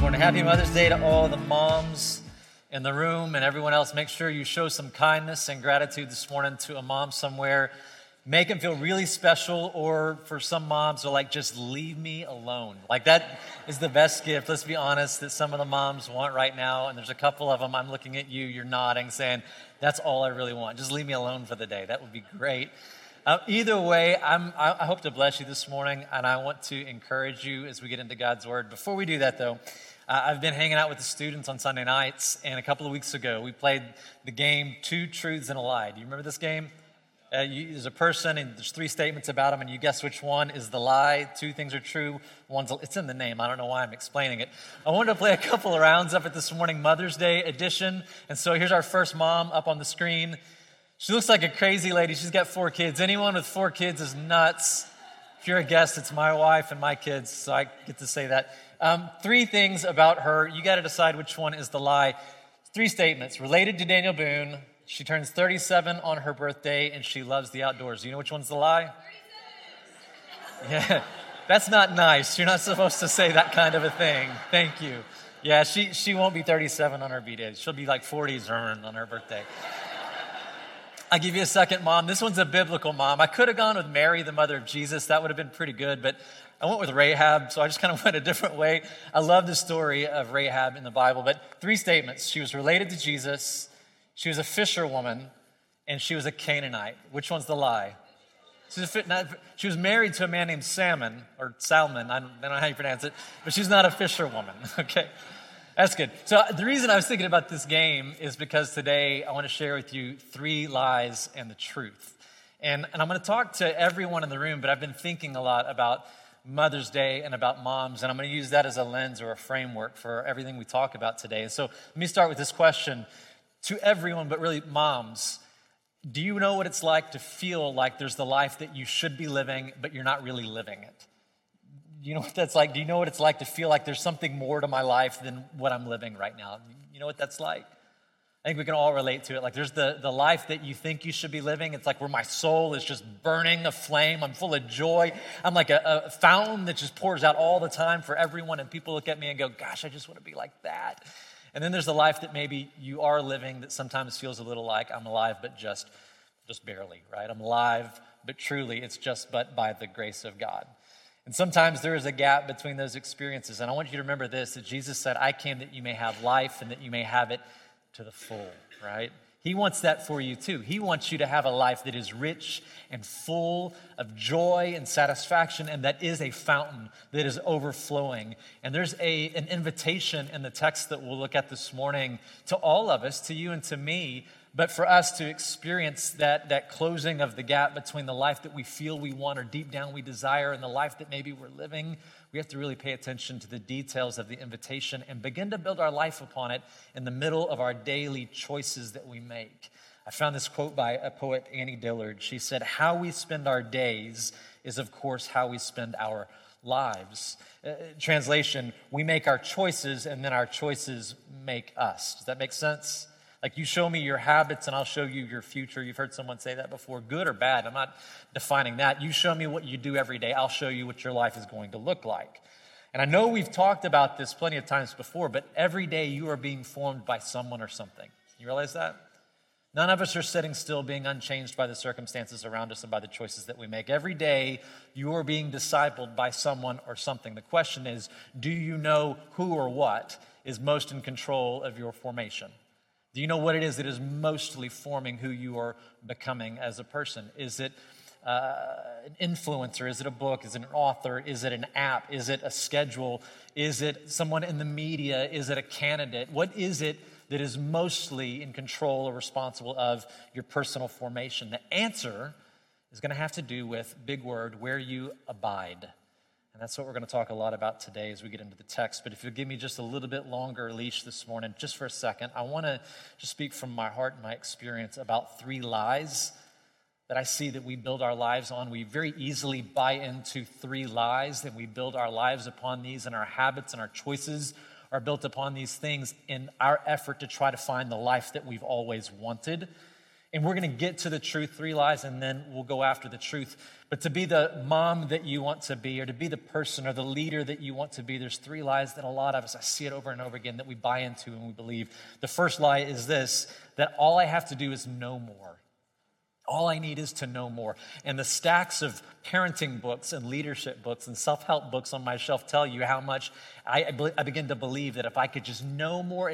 morning. Happy Mother's Day to all the moms in the room and everyone else. Make sure you show some kindness and gratitude this morning to a mom somewhere. Make them feel really special, or for some moms, they're like, just leave me alone. Like, that is the best gift, let's be honest, that some of the moms want right now. And there's a couple of them, I'm looking at you, you're nodding, saying, that's all I really want. Just leave me alone for the day. That would be great. Either way, I hope to bless you this morning, and I want to encourage you as we get into God's Word. Before we do that, though, I've been hanging out with the students on Sunday nights, and a couple of weeks ago, we played the game Two Truths and a Lie. Do you remember this game? There's a person, and there's three statements about him, and you guess which one is the lie. Two things are true. It's in the name. I don't know why I'm explaining it. I wanted to play a couple of rounds of it this morning, Mother's Day edition. And so here's our first mom up on the screen. She looks like a crazy lady. She's got 4 kids. Anyone with 4 kids is nuts. If you're a guest, it's my wife and my kids, so I get to say that. 3 things about her. You got to decide which one is the lie. 3 statements. Related to Daniel Boone. She turns 37 on her birthday, and she loves the outdoors. You know which one's the lie? 37. Yeah, that's not nice. You're not supposed to say that kind of a thing. Thank you. Yeah, she won't be 37 on her B-day. She'll be like 40s on her birthday. I'll give you a second mom. This one's a biblical mom. I could have gone with Mary, the mother of Jesus. That would have been pretty good, but I went with Rahab, so I just kind of went a different way. I love the story of Rahab in the Bible, but 3 statements. She was related to Jesus, she was a fisherwoman, and she was a Canaanite. Which one's the lie? She was married to a man named Salmon, I don't know how you pronounce it, but she's not a fisherwoman, okay? That's good. So the reason I was thinking about this game is because today I want to share with you 3 lies and the truth. And I'm going to talk to everyone in the room, but I've been thinking a lot about Mother's Day and about moms, and I'm going to use that as a lens or a framework for everything we talk about today. And so let me start with this question to everyone, but really moms. Do you know what it's like to feel like there's the life that you should be living, but you're not really living it? You know what that's like? Do you know what it's like to feel like there's something more to my life than what I'm living right now? You know what that's like? I think we can all relate to it. Like, there's the life that you think you should be living. It's like where my soul is just burning a flame. I'm full of joy. I'm like a fountain that just pours out all the time for everyone. And people look at me and go, gosh, I just want to be like that. And then there's the life that maybe you are living that sometimes feels a little like I'm alive, but just barely, right? I'm alive, but truly it's just but by the grace of God. And sometimes there is a gap between those experiences. And I want you to remember this, that Jesus said, I came that you may have life and that you may have it to the full, right? He wants that for you too. He wants you to have a life that is rich and full of joy and satisfaction, and that is a fountain that is overflowing. And there's an invitation in the text that we'll look at this morning to all of us, to you and to me, but for us to experience that closing of the gap between the life that we feel we want or deep down we desire and the life that maybe we're living, we have to really pay attention to the details of the invitation and begin to build our life upon it in the middle of our daily choices that we make. I found this quote by a poet, Annie Dillard. She said, how we spend our days is, of course, how we spend our lives. Translation, we make our choices and then our choices make us. Does that make sense? Like, you show me your habits and I'll show you your future. You've heard someone say that before, good or bad. I'm not defining that. You show me what you do every day. I'll show you what your life is going to look like. And I know we've talked about this plenty of times before, but every day you are being formed by someone or something. You realize that? None of us are sitting still being unchanged by the circumstances around us and by the choices that we make. Every day you are being discipled by someone or something. The question is, do you know who or what is most in control of your formation? Do you know what it is that is mostly forming who you are becoming as a person? Is it an influencer? Is it a book? Is it an author? Is it an app? Is it a schedule? Is it someone in the media? Is it a candidate? What is it that is mostly in control or responsible of your personal formation? The answer is going to have to do with, big word, where you abide. And that's what we're going to talk a lot about today as we get into the text. But if you'll give me just a little bit longer leash this morning, just for a second, I want to just speak from my heart and my experience about 3 lies that I see that we build our lives on. We very easily buy into 3 lies, and we build our lives upon these, and our habits and our choices are built upon these things in our effort to try to find the life that we've always wanted. And we're going to get to the truth, 3 lies, and then we'll go after the truth. But to be the mom that you want to be, or to be the person or the leader that you want to be, there's 3 lies that a lot of us, I see it over and over again, that we buy into and we believe. The first lie is this, that all I have to do is know more. All I need is to know more. And the stacks of parenting books and leadership books and self-help books on my shelf tell you how much I begin to believe that if I could just know more,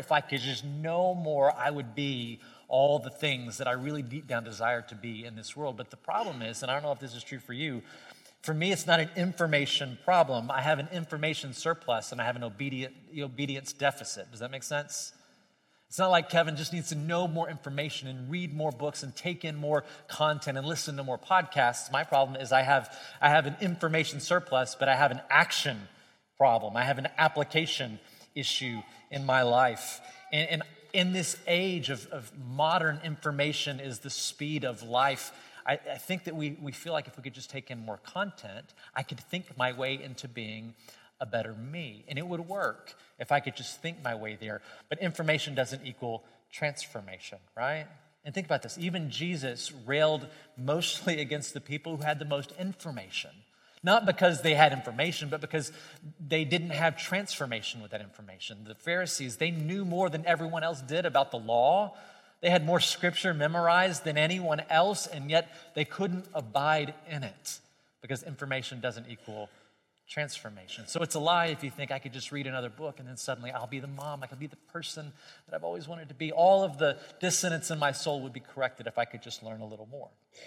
I would be all the things that I really deep down desire to be in this world. But the problem is, and I don't know if this is true for you, for me, it's not an information problem. I have an information surplus and I have an obedience deficit. Does that make sense? It's not like Kevin just needs to know more information and read more books and take in more content and listen to more podcasts. My problem is I have an information surplus, but I have an action problem. I have an application issue in my life. And in this age of modern information is the speed of life, I think that we feel like if we could just take in more content, I could think my way into being a better me. And it would work if I could just think my way there. But information doesn't equal transformation, right? And think about this. Even Jesus railed mostly against the people who had the most information. Not because they had information, but because they didn't have transformation with that information. The Pharisees, they knew more than everyone else did about the law. They had more scripture memorized than anyone else, and yet they couldn't abide in it because information doesn't equal transformation. So it's a lie if you think I could just read another book and then suddenly I'll be the mom, I could be the person that I've always wanted to be. All of the dissonance in my soul would be corrected if I could just learn a little more.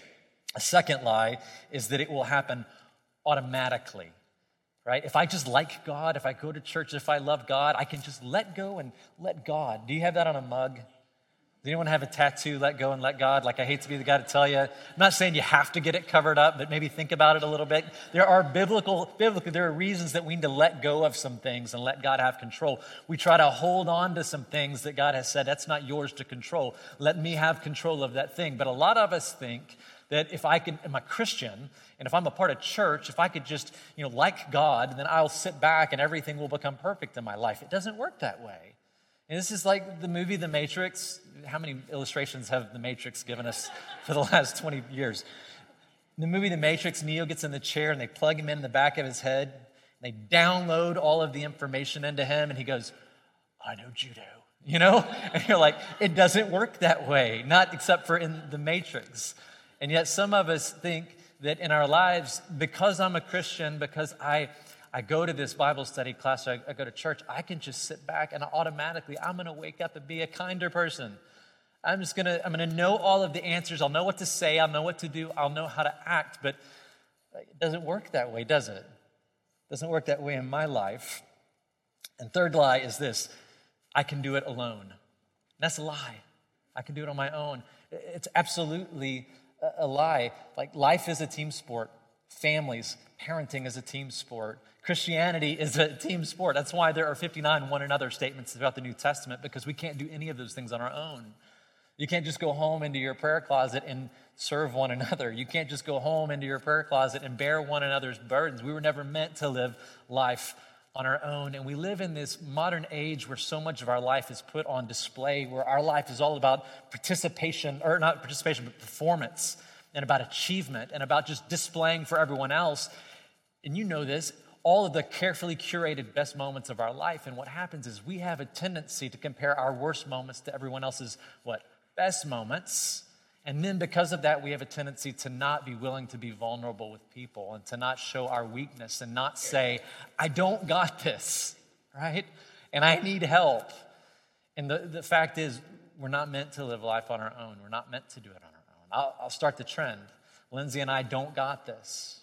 A second lie is that it will happen automatically, right? If I just like God, if I go to church, if I love God, I can just let go and let God. Do you have that on a mug? Does anyone have a tattoo, let go and let God? Like, I hate to be the guy to tell you. I'm not saying you have to get it covered up, but maybe think about it a little bit. There are biblically, there are reasons that we need to let go of some things and let God have control. We try to hold on to some things that God has said, that's not yours to control. Let me have control of that thing. But a lot of us think that if I'm a Christian, and if I'm a part of church, if I could just, like God, then I'll sit back and everything will become perfect in my life. It doesn't work that way. And this is like the movie The Matrix. How many illustrations have The Matrix given us for the last 20 years? In the movie The Matrix, Neo gets in the chair and they plug him in the back of his head. They download all of the information into him and he goes, I know judo, And you're like, it doesn't work that way, not except for in The Matrix. And yet some of us think that in our lives, because I'm a Christian, because I go to this Bible study class, I go to church, I can just sit back and automatically I'm going to wake up and be a kinder person. I'm going to know all of the answers. I'll know what to say. I'll know what to do. I'll know how to act. But it doesn't work that way, does it? It doesn't work that way in my life. And third lie is this: I can do it alone. That's a lie. I can do it on my own. It's absolutely a lie. Like, life is a team sport. Families, parenting is a team sport. Christianity is a team sport. That's why there are 59 one another statements throughout the New Testament, because we can't do any of those things on our own. You can't just go home into your prayer closet and serve one another. You can't just go home into your prayer closet and bear one another's burdens. We were never meant to live life on our own. And we live in this modern age where so much of our life is put on display, where our life is all about participation, or not participation, but performance, and about achievement, and about just displaying for everyone else. And you know this, all of the carefully curated best moments of our life. And what happens is we have a tendency to compare our worst moments to everyone else's, best moments. And then because of that, we have a tendency to not be willing to be vulnerable with people and to not show our weakness and not say, I don't got this, right? And I need help. And the fact is, we're not meant to live life on our own. We're not meant to do it on our own. I'll start the trend. Lindsay and I don't got this.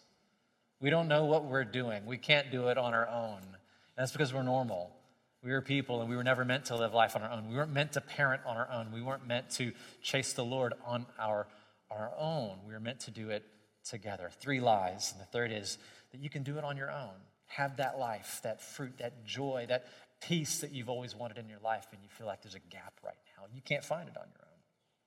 We don't know what we're doing. We can't do it on our own. And that's because we're normal. We were people, and we were never meant to live life on our own. We weren't meant to parent on our own. We weren't meant to chase the Lord on our own. We were meant to do it together. 3 lies. And the third is that you can do it on your own. Have that life, that fruit, that joy, that peace that you've always wanted in your life, and you feel like there's a gap right now. You can't find it on your own.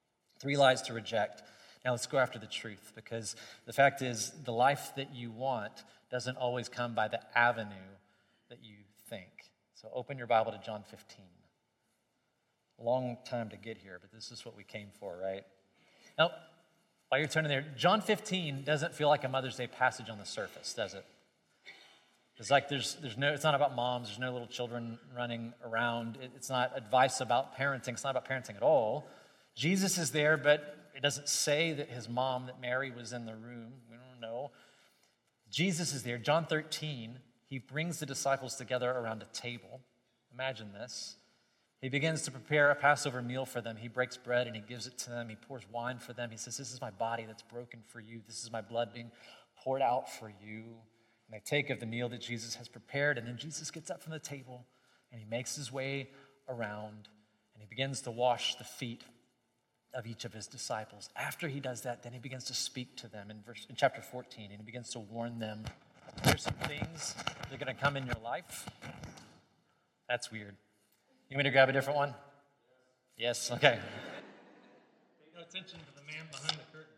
3 lies to reject. Now let's go after the truth, because the fact is, the life that you want doesn't always come by the avenue that you think. So open your Bible to John 15. A long time to get here, but this is what we came for, right? Now, while you're turning there, John 15 doesn't feel like a Mother's Day passage on the surface, does it? It's like there's no, it's not about moms, there's no little children running around. It's not advice about parenting, it's not about parenting at all. Jesus is there, but it doesn't say that his mom, that Mary, was in the room. We don't know. Jesus is there. John 13, he brings the disciples together around a table. Imagine this. He begins to prepare a Passover meal for them. He breaks bread and he gives it to them. He pours wine for them. He says, this is my body that's broken for you. This is my blood being poured out for you. And they take of the meal that Jesus has prepared, and then Jesus gets up from the table and he makes his way around and he begins to wash the feet of each of his disciples. After he does that, then he begins to speak to them in chapter 14, and he begins to warn them, there's some things that are going to come in your life. That's weird. You want me to grab a different one? Yes, okay. Pay no attention to the man behind the curtain.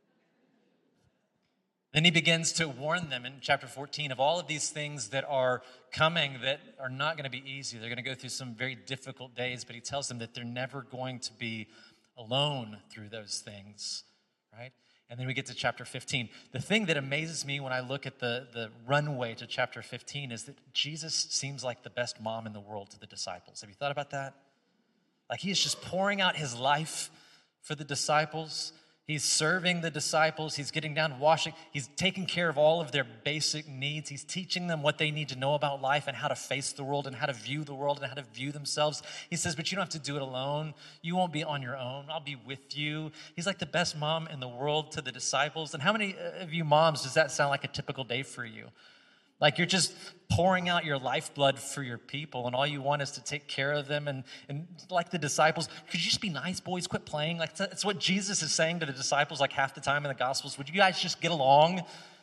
Then he begins to warn them in chapter 14 of all of these things that are coming that are not going to be easy. They're going to go through some very difficult days, but he tells them that they're never going to be alone through those things, right? And then we get to chapter 15. The thing that amazes me when I look at the runway to chapter 15 is that Jesus seems like the best mom in the world to the disciples. Have you thought about that? Like he is just pouring out his life for the disciples. He's serving the disciples. He's getting down, washing. He's taking care of all of their basic needs. He's teaching them what they need to know about life and how to face the world and how to view the world and how to view themselves. He says, but you don't have to do it alone. You won't be on your own. I'll be with you. He's like the best mom in the world to the disciples. And how many of you moms does that sound like a typical day for you? Like you're just pouring out your lifeblood for your people, and all you want is to take care of them. And like the disciples, could you just be nice, boys? Quit playing. Like it's what Jesus is saying to the disciples like half the time in the Gospels. Would you guys just get along?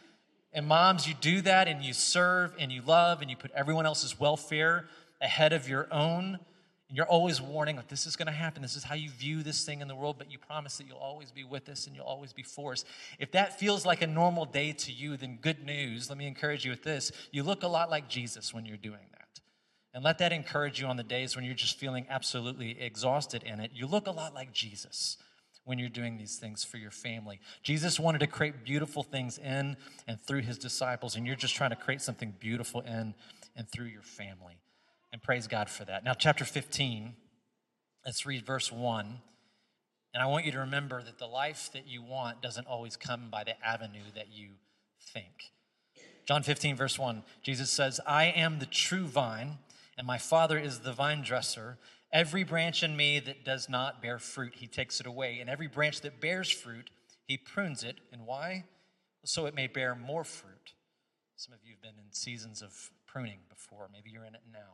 And moms, you do that, and you serve, and you love, and you put everyone else's welfare ahead of your own. And you're always warning, like, this is going to happen. This is how you view this thing in the world, but you promise that you'll always be with us and you'll always be for us. If that feels like a normal day to you, then good news. Let me encourage you with this. You look a lot like Jesus when you're doing that. And let that encourage you on the days when you're just feeling absolutely exhausted in it. You look a lot like Jesus when you're doing these things for your family. Jesus wanted to create beautiful things in and through his disciples, and you're just trying to create something beautiful in and through your family. And praise God for that. Now, chapter 15, let's read verse 1. And I want you to remember that the life that you want doesn't always come by the avenue that you think. John 15, verse 1, Jesus says, I am the true vine, and my Father is the vine dresser. Every branch in me that does not bear fruit, he takes it away. And every branch that bears fruit, he prunes it. And why? So it may bear more fruit. Some of you have been in seasons of pruning before. Maybe you're in it now.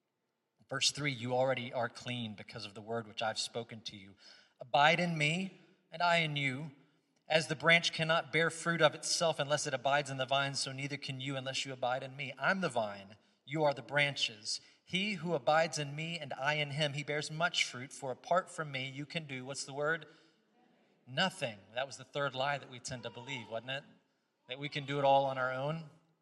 Verse 3, you already are clean because of the word which I've spoken to you. Abide in me, and I in you. As the branch cannot bear fruit of itself unless it abides in the vine, so neither can you unless you abide in me. I'm the vine, you are the branches. He who abides in me and I in him, he bears much fruit, for apart from me you can do, what's the word? Nothing. That was the third lie that we tend to believe, wasn't it? That we can do it all on our own.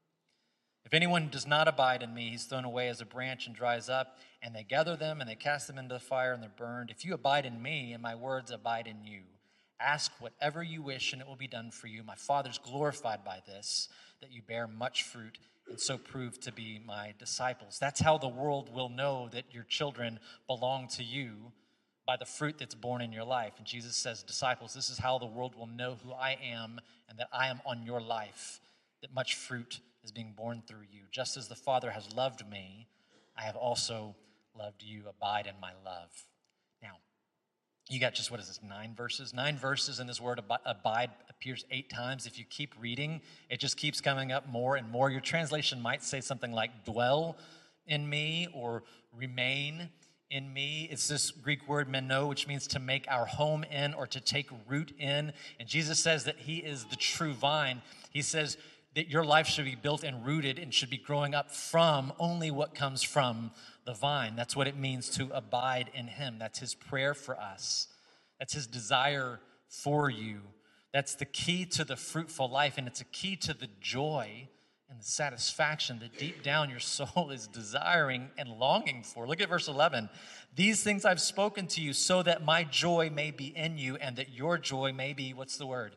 If anyone does not abide in me, he's thrown away as a branch and dries up, and they gather them and they cast them into the fire and they're burned. If you abide in me and my words abide in you, ask whatever you wish and it will be done for you. My Father's glorified by this, that you bear much fruit and so prove to be my disciples. That's how the world will know that your children belong to you, by the fruit that's born in your life. And Jesus says, disciples, this is how the world will know who I am and that I am on your life, that much fruit is being born through you. Just as the Father has loved me, I have also loved you. Abide in my love. Now, you got just, 9 verses? 9 verses, and this word abide appears 8 times. If you keep reading, it just keeps coming up more and more. Your translation might say something like dwell in me or remain in me. It's this Greek word meno, which means to make our home in or to take root in. And Jesus says that he is the true vine. He says that your life should be built and rooted and should be growing up from only what comes from the vine. That's what it means to abide in him. That's his prayer for us. That's his desire for you. That's the key to the fruitful life, and it's a key to the joy and the satisfaction that deep down your soul is desiring and longing for. Look at verse 11. These things I've spoken to you so that my joy may be in you and that your joy may be, what's the word?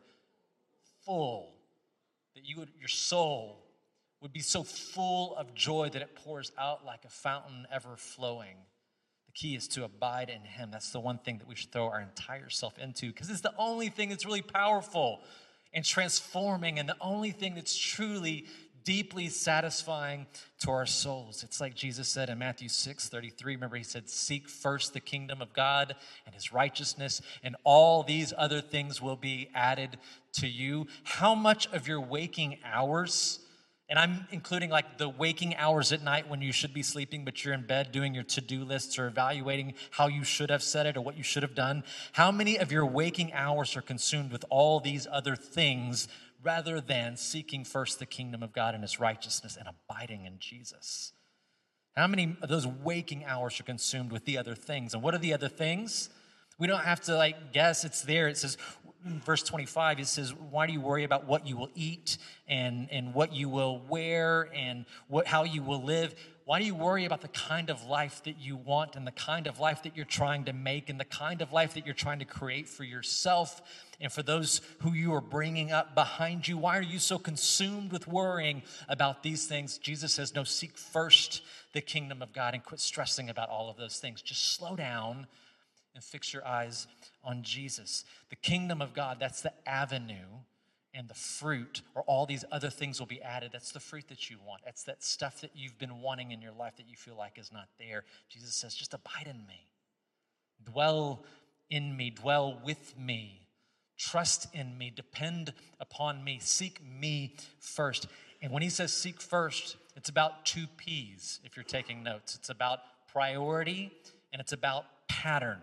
Full. That your soul would be so full of joy that it pours out like a fountain ever flowing. The key is to abide in him. That's the one thing that we should throw our entire self into, because it's the only thing that's really powerful and transforming, and the only thing that's truly deeply satisfying to our souls. It's like Jesus said in Matthew 6:33. Remember, he said, seek first the kingdom of God and his righteousness, and all these other things will be added to you. How much of your waking hours, and I'm including like the waking hours at night when you should be sleeping, but you're in bed doing your to-do lists or evaluating how you should have said it or what you should have done. How many of your waking hours are consumed with all these other things rather than seeking first the kingdom of God and his righteousness and abiding in Jesus? How many of those waking hours are consumed with the other things? And what are the other things? We don't have to guess. It's there. It says, in verse 25, it says, why do you worry about what you will eat and what you will wear and how you will live? Why do you worry about the kind of life that you want and the kind of life that you're trying to make and the kind of life that you're trying to create for yourself and for those who you are bringing up behind you? Why are you so consumed with worrying about these things? Jesus says, no, seek first the kingdom of God and quit stressing about all of those things. Just slow down and fix your eyes on Jesus. The kingdom of God, that's the avenue, and the fruit, or all these other things will be added. That's the fruit that you want. That's that stuff that you've been wanting in your life that you feel like is not there. Jesus says, just abide in me. Dwell in me. Dwell with me. Trust in me. Depend upon me. Seek me first. And when he says seek first, it's about two P's, if you're taking notes. It's about priority and it's about pattern.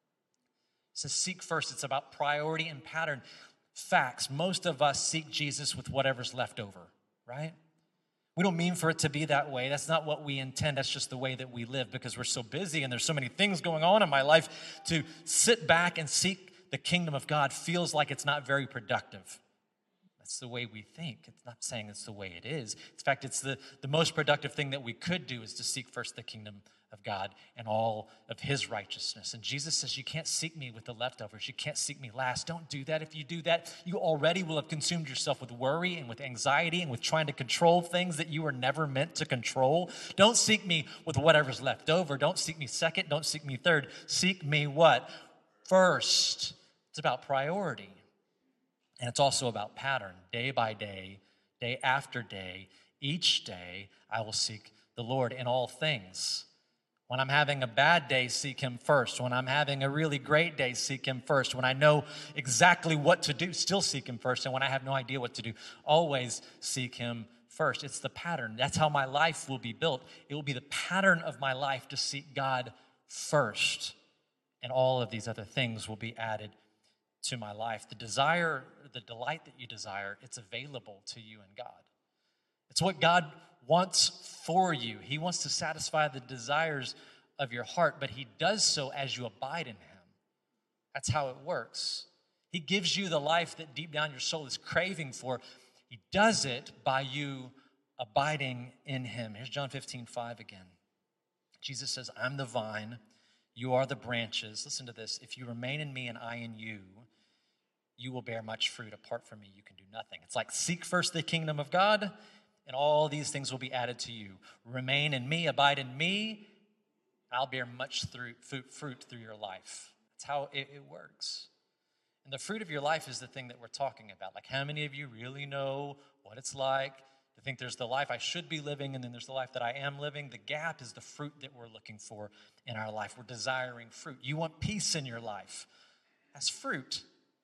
It says seek first. It's about priority and pattern. Facts. Most of us seek Jesus with whatever's left over, right? We don't mean for it to be that way. That's not what we intend. That's just the way that we live because we're so busy and there's so many things going on in my life. To sit back and seek the kingdom of God feels like it's not very productive. That's the way we think. It's not saying it's the way it is. In fact, it's the most productive thing that we could do is to seek first the kingdom of God and all of his righteousness. And Jesus says, you can't seek me with the leftovers. You can't seek me last. Don't do that. If you do that, you already will have consumed yourself with worry and with anxiety and with trying to control things that you were never meant to control. Don't seek me with whatever's left over. Don't seek me second. Don't seek me third. Seek me what? First. It's about priority. And it's also about pattern. Day by day, day after day, each day, I will seek the Lord in all things. When I'm having a bad day, seek him first. When I'm having a really great day, seek him first. When I know exactly what to do, still seek him first. And when I have no idea what to do, always seek him first. It's the pattern. That's how my life will be built. It will be the pattern of my life to seek God first. And all of these other things will be added to my life. The desire, the delight that you desire, it's available to you in God. It's what God wants for you. He wants to satisfy the desires of your heart, but he does so as you abide in him. That's how it works. He gives you the life that deep down your soul is craving for. He does it by you abiding in him. Here's John 15:5 again. Jesus says, I'm the vine, you are the branches. Listen to this. If you remain in me and I in you, you will bear much fruit. Apart from me, you can do nothing. It's like seek first the kingdom of God, and all these things will be added to you. Remain in me, abide in me, I'll bear much fruit through your life. That's how it works. And the fruit of your life is the thing that we're talking about. Like, how many of you really know what it's like to think there's the life I should be living and then there's the life that I am living? The gap is the fruit that we're looking for in our life. We're desiring fruit. You want peace in your life. That's fruit.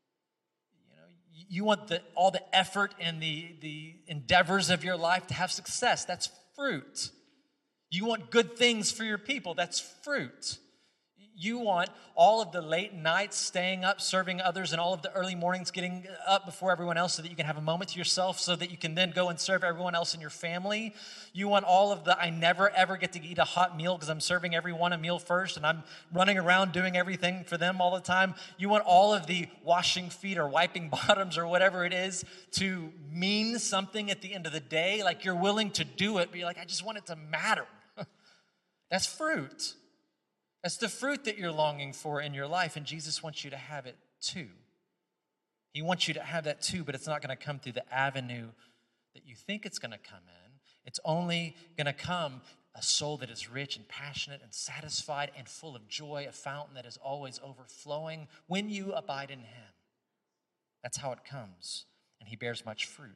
You want all the effort and the endeavors of your life to have success. That's fruit. You want good things for your people. That's fruit. You want all of the late nights staying up, serving others, and all of the early mornings getting up before everyone else so that you can have a moment to yourself so that you can then go and serve everyone else in your family. You want all of the I never ever get to eat a hot meal because I'm serving everyone a meal first and I'm running around doing everything for them all the time. You want all of the washing feet or wiping bottoms or whatever it is to mean something at the end of the day. Like you're willing to do it, but you're like, I just want it to matter. That's fruit. That's the fruit that you're longing for in your life, and Jesus wants you to have it too. He wants you to have that too, but it's not going to come through the avenue that you think it's going to come in. It's only going to come a soul that is rich and passionate and satisfied and full of joy, a fountain that is always overflowing when you abide in him. That's how it comes, and he bears much fruit.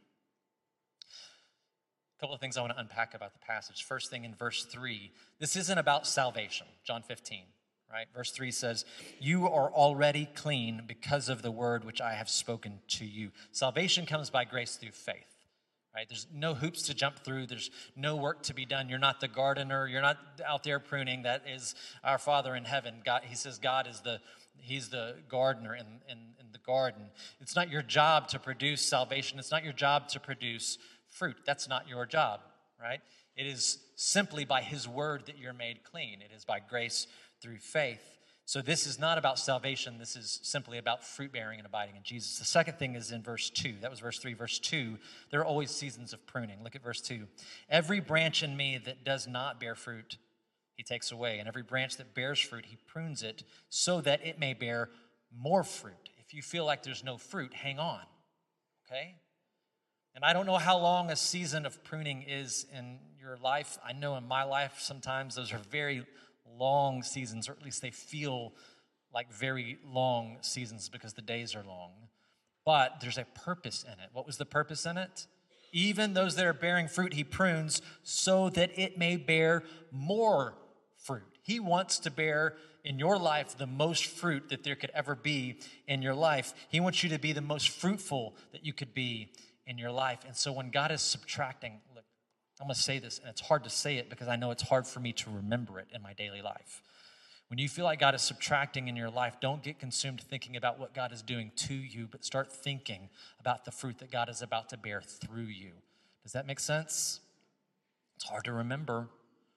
A couple of things I want to unpack about the passage. First thing in verse 3, this isn't about salvation, John 15, right? Verse 3 says, you are already clean because of the word which I have spoken to you. Salvation comes by grace through faith, right? There's no hoops to jump through. There's no work to be done. You're not the gardener. You're not out there pruning. That is our Father in heaven. God, he says God is He's the gardener in the garden. It's not your job to produce salvation. It's not your job to produce fruit. That's not your job, right? It is simply by his word that you're made clean. It is by grace through faith. So this is not about salvation. This is simply about fruit bearing and abiding in Jesus. The second thing is in verse 2. That was verse 3. Verse 2, there are always seasons of pruning. Look at verse 2. Every branch in me that does not bear fruit, he takes away. And every branch that bears fruit, he prunes it so that it may bear more fruit. If you feel like there's no fruit, hang on, okay? And I don't know how long a season of pruning is in your life. I know in my life, sometimes those are very long seasons, or at least they feel like very long seasons because the days are long. But there's a purpose in it. What was the purpose in it? Even those that are bearing fruit, he prunes so that it may bear more fruit. He wants to bear in your life the most fruit that there could ever be in your life. He wants you to be the most fruitful that you could be in your life. And so when God is subtracting, look, I'm going to say this, and it's hard to say it because I know it's hard for me to remember it in my daily life. When you feel like God is subtracting in your life, don't get consumed thinking about what God is doing to you, but start thinking about the fruit that God is about to bear through you. Does that make sense? It's hard to remember.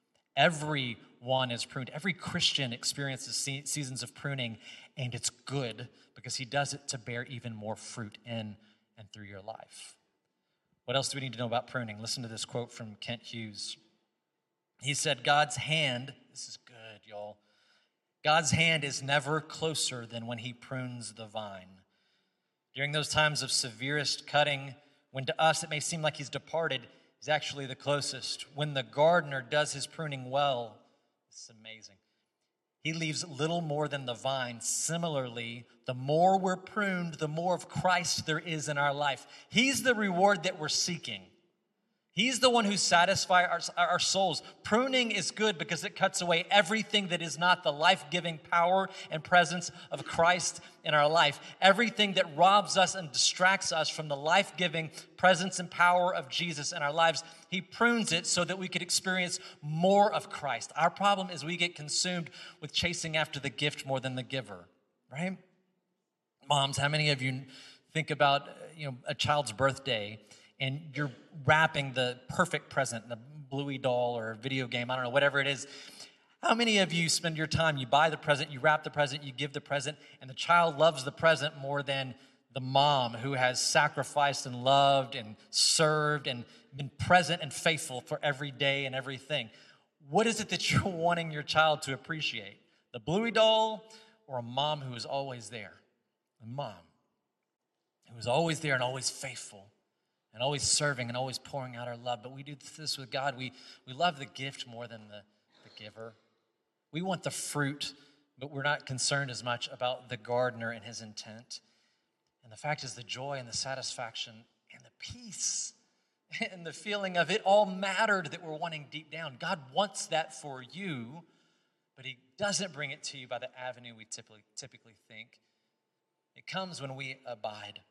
Everyone is pruned. Every Christian experiences seasons of pruning, and it's good because he does it to bear even more fruit in and through your life. What else do we need to know about pruning? Listen to this quote from Kent Hughes. He said, God's hand, this is good, y'all. God's hand is never closer than when he prunes the vine. During those times of severest cutting, when to us it may seem like he's departed, he's actually the closest. When the gardener does his pruning well, it's amazing. He leaves little more than the vine. Similarly, the more we're pruned, the more of Christ there is in our life. He's the reward that we're seeking. He's the one who satisfies our souls. Pruning is good because it cuts away everything that is not the life-giving power and presence of Christ in our life. Everything that robs us and distracts us from the life-giving presence and power of Jesus in our lives. He prunes it so that we could experience more of Christ. Our problem is we get consumed with chasing after the gift more than the giver, right? Moms, how many of you think about a child's birthday and you're wrapping the perfect present, the Bluey doll or a video game, I don't know, whatever it is. How many of you spend your time, you buy the present, you wrap the present, you give the present, and the child loves the present more than the mom who has sacrificed and loved and served and been present and faithful for every day and everything? What is it that you're wanting your child to appreciate? The Bluey doll or a mom who is always there? A mom who is always there and always faithful, and always serving and always pouring out our love. But we do this with God. We love the gift more than the giver. We want the fruit, but we're not concerned as much about the gardener and his intent. And the fact is the joy and the satisfaction and the peace and the feeling of it all mattered that we're wanting deep down. God wants that for you, but he doesn't bring it to you by the avenue we typically think. It comes when we abide.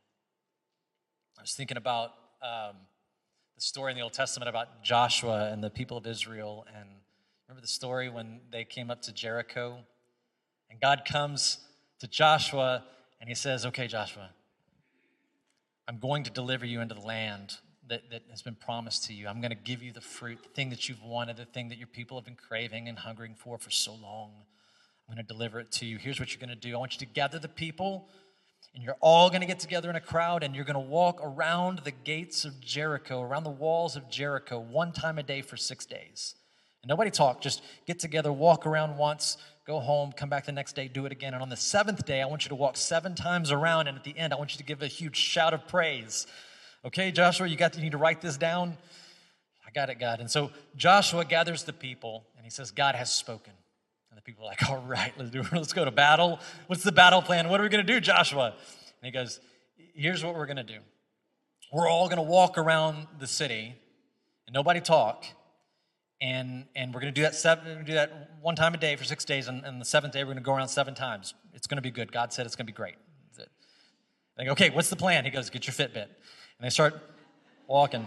I was thinking about the story in the Old Testament about Joshua and the people of Israel. And remember the story when they came up to Jericho And God comes to Joshua and he says, okay, Joshua, I'm going to deliver you into the land that has been promised to you. I'm going to give you the fruit, the thing that you've wanted, the thing that your people have been craving and hungering for so long. I'm going to deliver it to you. Here's what you're going to do. I want you to gather the people, and you're all going to get together in a crowd, and you're going to walk around the gates of Jericho, around the walls of Jericho, one time a day for 6 days. And nobody talk, just get together, walk around once, go home, come back the next day, do it again. And on the 7th day, I want you to walk 7 times around, and at the end, I want you to give a huge shout of praise. Okay, Joshua, you need to write this down? I got it, God. And so Joshua gathers the people, and he says, God has spoken. And the people are like, all right, let's go to battle. What's the battle plan? What are we going to do, Joshua? And he goes, here's what we're going to do. We're all going to walk around the city, and nobody talk. And we're going to do that one time a day for 6 days, and the 7th day we're going to go around 7 times. It's going to be good. God said it's going to be great. They go, okay, what's the plan? He goes, get your Fitbit. And they start walking.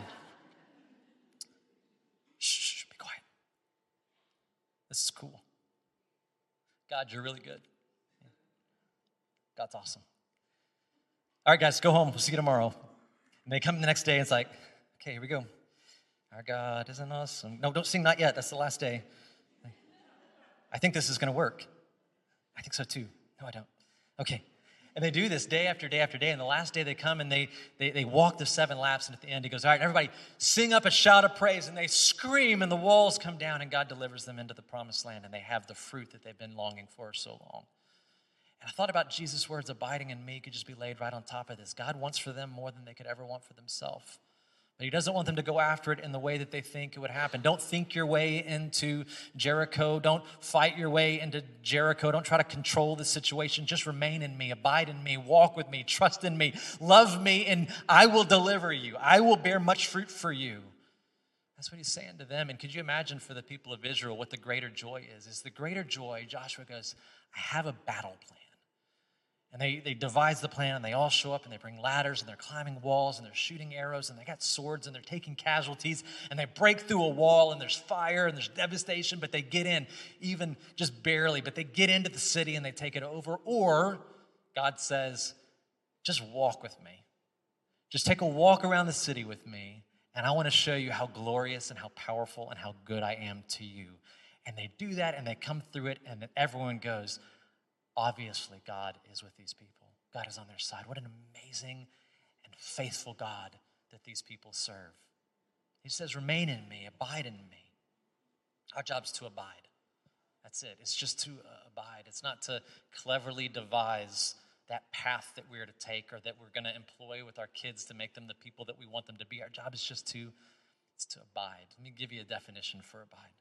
Shh, be quiet. This is cool. God, you're really good. God's awesome. All right, guys, go home. We'll see you tomorrow. And they come the next day, and it's like, okay, here we go. Our God isn't awesome. No, don't sing Not Yet. That's the last day. I think this is going to work. I think so too. No, I don't. Okay. And they do this day after day after day. And the last day they come and they walk the 7 laps. And at the end, he goes, all right, everybody sing up a shout of praise. And they scream and the walls come down and God delivers them into the promised land. And they have the fruit that they've been longing for so long. And I thought about Jesus' words, abiding in me could just be laid right on top of this. God wants for them more than they could ever want for themselves. But he doesn't want them to go after it in the way that they think it would happen. Don't think your way into Jericho. Don't fight your way into Jericho. Don't try to control the situation. Just remain in me, abide in me, walk with me, trust in me, love me, and I will deliver you. I will bear much fruit for you. That's what he's saying to them. And could you imagine for the people of Israel what the greater joy is? Is the greater joy, Joshua goes, I have a battle plan. And they devise the plan, and they all show up, and they bring ladders, and they're climbing walls, and they're shooting arrows, and they got swords, and they're taking casualties, and they break through a wall, and there's fire, and there's devastation, but they get in, even just barely, but they get into the city, and they take it over. Or God says, just walk with me. Just take a walk around the city with me, and I want to show you how glorious and how powerful and how good I am to you. And they do that, and they come through it, and then everyone goes, obviously, God is with these people. God is on their side. What an amazing and faithful God that these people serve. He says, remain in me, abide in me. Our job's to abide. That's it. It's just to abide. It's not to cleverly devise that path that we're to take or that we're going to employ with our kids to make them the people that we want them to be. Our job is just to abide. Let me give you a definition for abide.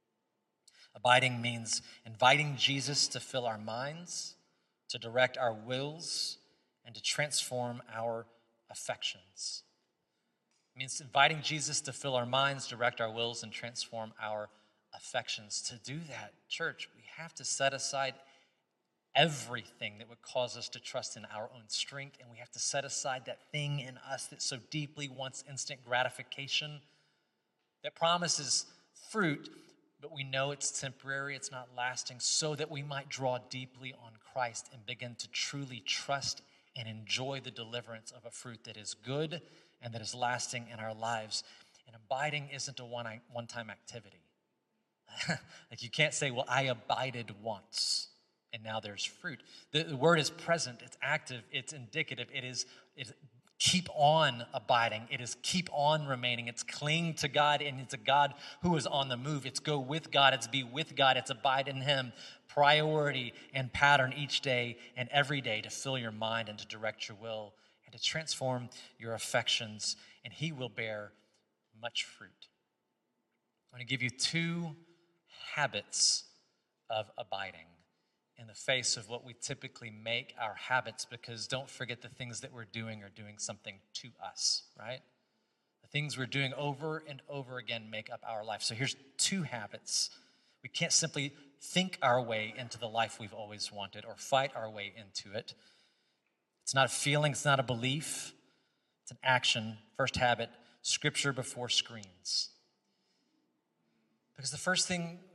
Abiding means inviting Jesus to fill our minds, to direct our wills, and to transform our affections. It means inviting Jesus to fill our minds, direct our wills, and transform our affections. To do that, church, we have to set aside everything that would cause us to trust in our own strength, and we have to set aside that thing in us that so deeply wants instant gratification, that promises fruit, but we know it's temporary, it's not lasting, so that we might draw deeply on Christ and begin to truly trust and enjoy the deliverance of a fruit that is good and that is lasting in our lives. And abiding isn't a one-time activity. Like you can't say, well, I abided once and now there's fruit. The word is present, it's active, it's indicative, it's keep on abiding. It is keep on remaining. It's cling to God, and it's a God who is on the move. It's go with God. It's be with God. It's abide in him. Priority and pattern each day and every day to fill your mind and to direct your will and to transform your affections, and he will bear much fruit. I'm going to give you 2 habits of abiding in the face of what we typically make our habits, because don't forget the things that we're doing are doing something to us, right? The things we're doing over and over again make up our life. So here's 2 habits. We can't simply think our way into the life we've always wanted or fight our way into it. It's not a feeling, it's not a belief, it's an action. First habit, scripture before screens. Because the first thing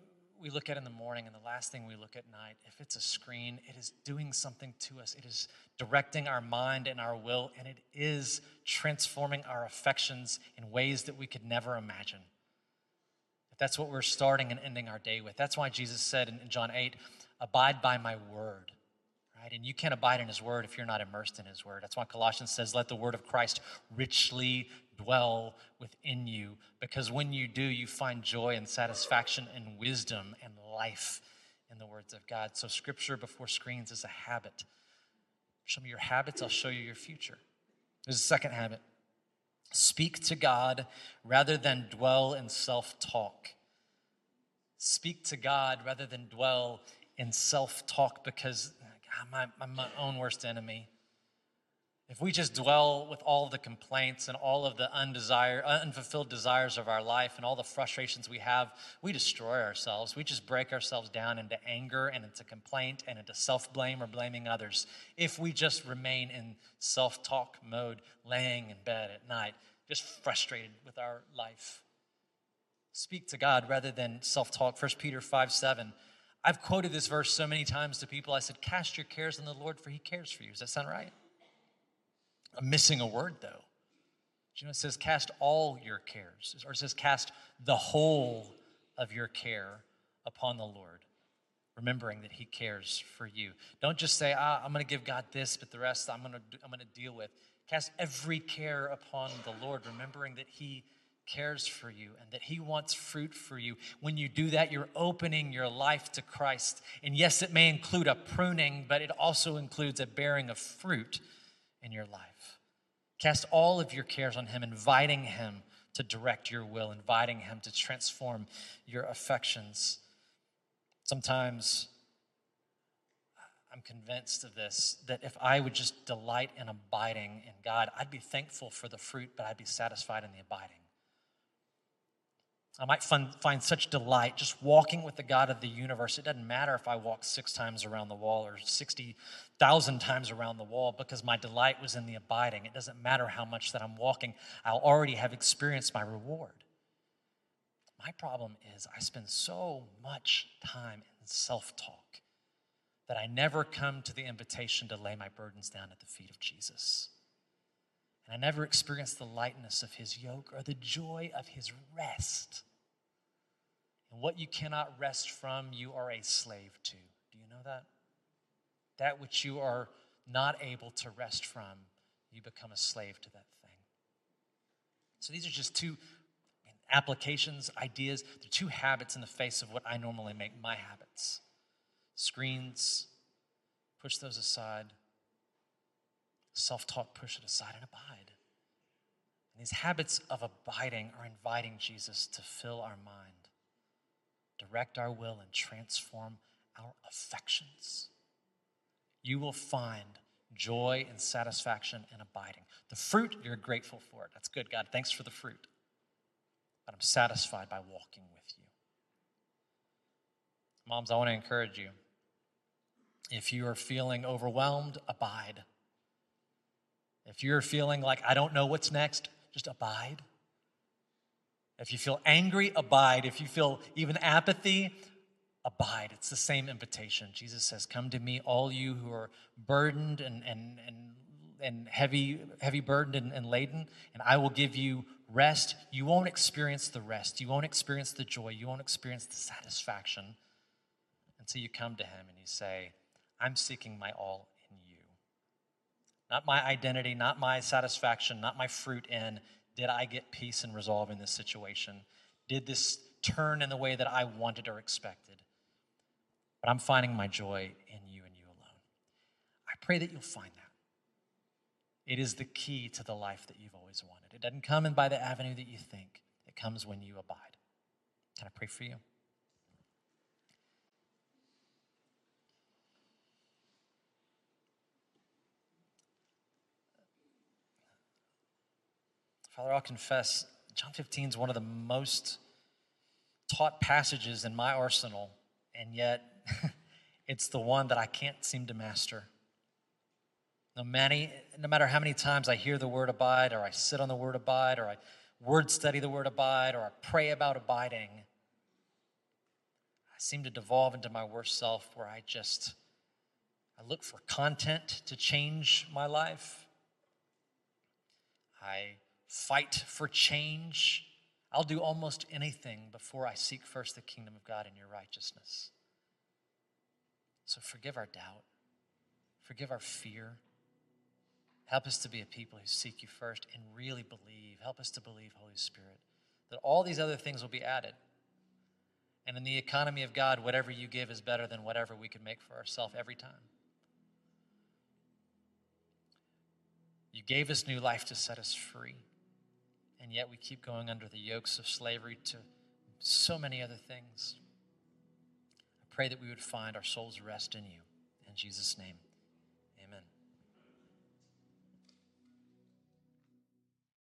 we look at in the morning and the last thing we look at night, if it's a screen, it is doing something to us. It is directing our mind and our will, and it is transforming our affections in ways that we could never imagine. If that's what we're starting and ending our day with. That's why Jesus said in John 8, abide by my word. Right? And you can't abide in his word if you're not immersed in his word. That's why Colossians says, let the word of Christ richly dwell within you, because when you do, you find joy and satisfaction and wisdom and life in the words of God. So scripture before screens is a habit. Show me your habits, I'll show you your future. There's a second habit. Speak to God rather than dwell in self-talk. Speak to God rather than dwell in self-talk, because I'm my own worst enemy. If we just dwell with all of the complaints and all of the unfulfilled desires of our life and all the frustrations we have, we destroy ourselves. We just break ourselves down into anger and into complaint and into self-blame or blaming others. If we just remain in self-talk mode, laying in bed at night, just frustrated with our life. Speak to God rather than self-talk. 1 Peter 5:7. I've quoted this verse so many times to people. I said, cast your cares on the Lord, for he cares for you. Does that sound right? I'm missing a word, though. You know, it says cast all your cares, or it says cast the whole of your care upon the Lord, remembering that he cares for you. Don't just say, I'm going to give God this, but the rest I'm going to deal with. Cast every care upon the Lord, remembering that he cares for you and that he wants fruit for you. When you do that, you're opening your life to Christ. And yes, it may include a pruning, but it also includes a bearing of fruit in your life. Cast all of your cares on him, inviting him to direct your will, inviting him to transform your affections. Sometimes I'm convinced of this, that if I would just delight in abiding in God, I'd be thankful for the fruit, but I'd be satisfied in the abiding. I might find such delight just walking with the God of the universe. It doesn't matter if I walk 6 times around the wall or 60,000 times around the wall, because my delight was in the abiding. It doesn't matter how much that I'm walking. I'll already have experienced my reward. My problem is I spend so much time in self-talk that I never come to the invitation to lay my burdens down at the feet of Jesus. And I never experienced the lightness of his yoke or the joy of his rest. And what you cannot rest from, you are a slave to. Do you know that? That which you are not able to rest from, you become a slave to that thing. So these are just 2 applications, ideas. They're 2 habits in the face of what I normally make my habits. Screens, push those aside. Self-talk, push it aside and abide. And these habits of abiding are inviting Jesus to fill our mind, direct our will, and transform our affections. You will find joy and satisfaction in abiding. The fruit, you're grateful for it. That's good, God. Thanks for the fruit. But I'm satisfied by walking with you. Moms, I want to encourage you. If you are feeling overwhelmed, abide. If you're feeling like, I don't know what's next, just abide. If you feel angry, abide. If you feel even apathy, abide. It's the same invitation. Jesus says, come to me, all you who are burdened and heavy burdened and laden, and I will give you rest. You won't experience the rest. You won't experience the joy. You won't experience the satisfaction until you come to him and you say, I'm seeking my all in you. Not my identity, not my satisfaction, not my fruit in, did I get peace and resolve in this situation? Did this turn in the way that I wanted or expected? But I'm finding my joy in you and you alone. I pray that you'll find that. It is the key to the life that you've always wanted. It doesn't come in by the avenue that you think. It comes when you abide. Can I pray for you? Father, I'll confess, John 15 is one of the most taught passages in my arsenal, and yet it's the one that I can't seem to master. No matter how many times I hear the word abide, or I sit on the word abide, or I word study the word abide, or I pray about abiding, I seem to devolve into my worst self where I look for content to change my life. I fight for change. I'll do almost anything before I seek first the kingdom of God and your righteousness. So forgive our doubt. Forgive our fear. Help us to be a people who seek you first and really believe. Help us to believe, Holy Spirit, that all these other things will be added. And in the economy of God, whatever you give is better than whatever we could make for ourselves every time. You gave us new life to set us free. And yet we keep going under the yokes of slavery to so many other things. I pray that we would find our soul's rest in you. In Jesus' name.